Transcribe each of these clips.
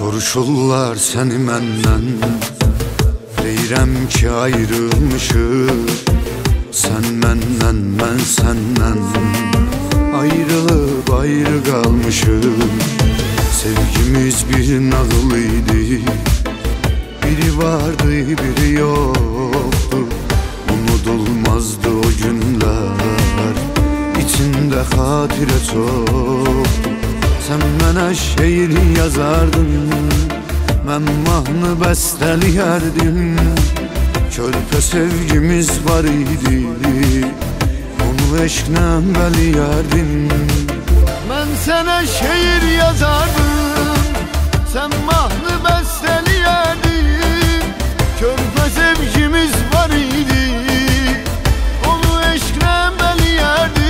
Soruşurlar səni məndən, deyirəm ki ayrılmışıq. Sən məndən, mən səndən, ayrılıb ayrı qalmışıq. Sevgimiz bir nağıl idi, biri vardı biri yoktu. Unudulmazdı o günler, içinde hatire çoktu. Sen mənə şeir yazardın, mən mahnı bəstəliyərdim. Körpə sevgimiz var idi, onu eşqlə bəliyərdim. Mən sənə şeir yazardım, sen mahnı bəstəliyərdin. Körpə sevgimiz var idi, onu eşqlə bəliyərdin.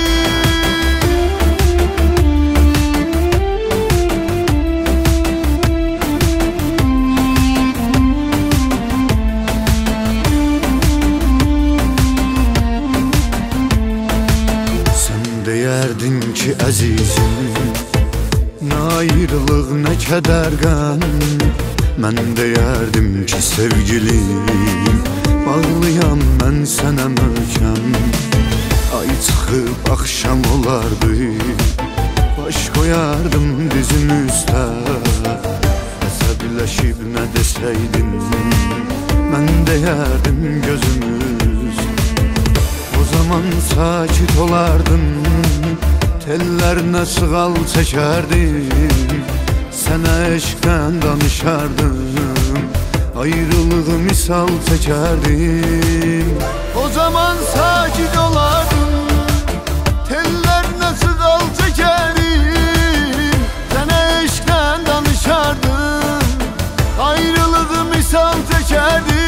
Deyərdin ki əzizim, nə ayrılıq, nə kədər qəm. Mən deyərdim ki sevgilim, bağlıyam mən sənə möhkəm. Ay çıxıb axşam olardı, baş qoyardım dizin üstə. Əsəbləşib nə desəydin, mən deyərdim gözümüz. O zaman sakit olardım, tellerine sığal çekerdim. Sana eşkten danışardım, ayrılığı misal çekerdim. O zaman sakit olardım, tellerine sığal çekerdim. Sana eşkten danışardım, ayrılığı misal çekerdim.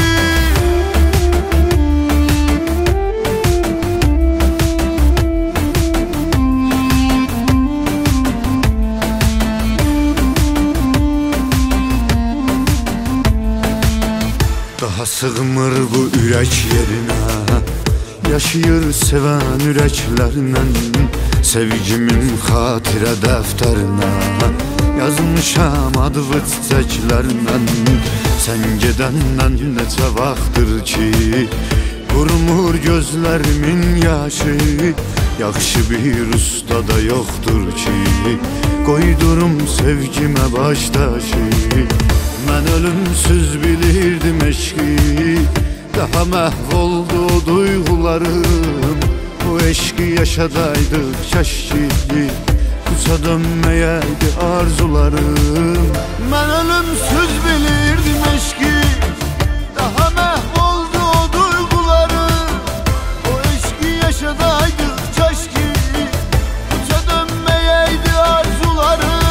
Daha sığmır bu ürək yerinə, yaşayır sevən ürəklərlə. Sevgimin xatirə dəftərinə yazmışam adlı çiçəklərlə. Sən gedəndən neçə vaxtdır ki qurumur gözlərimin yaşı. Yaxşı bir usta da yoxdur ki qoydurum sevgimə baş daşı. Mən ölümsüz bilirdim eşqi, daha məhv oldu o duyğularım. Bu eşqi yaşadaydıq keşki, kuça dönməyəydi arzularım. Mən ölümsüz bilirdim eşqi, daha məhv oldu o duyğularım. O eşqi yaşadaydıq keşki, kuça dönməyəydi arzularım.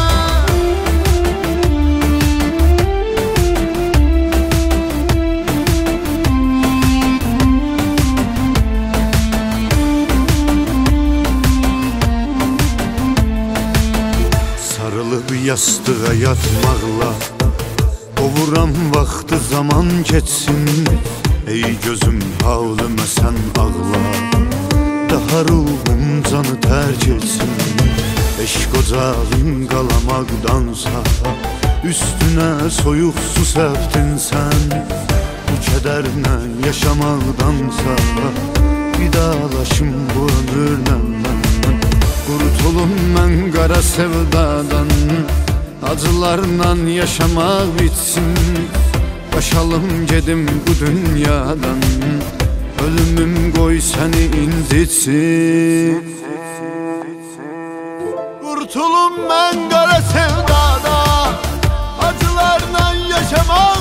Sarılıb yastığa yatmaqla qovuram vaxtı zaman keçsin. Ey gözüm havlımə sən ağla, daha ruhum canı tərk etsin. Eşq ocağın qalamaqdansa üstünə soyuq su səpdin sən. Bu kədərlə yaşamaqdansa vidalaşım bu ömürlə mən. Qurtulum mən qara sevdadan, acılarla yaşamaq bitsin. Başalım gedim bu dünyadan, ölümüm qoy səni incitsin. Qurtulum mən qara sevdadan, acılarla yaşamaq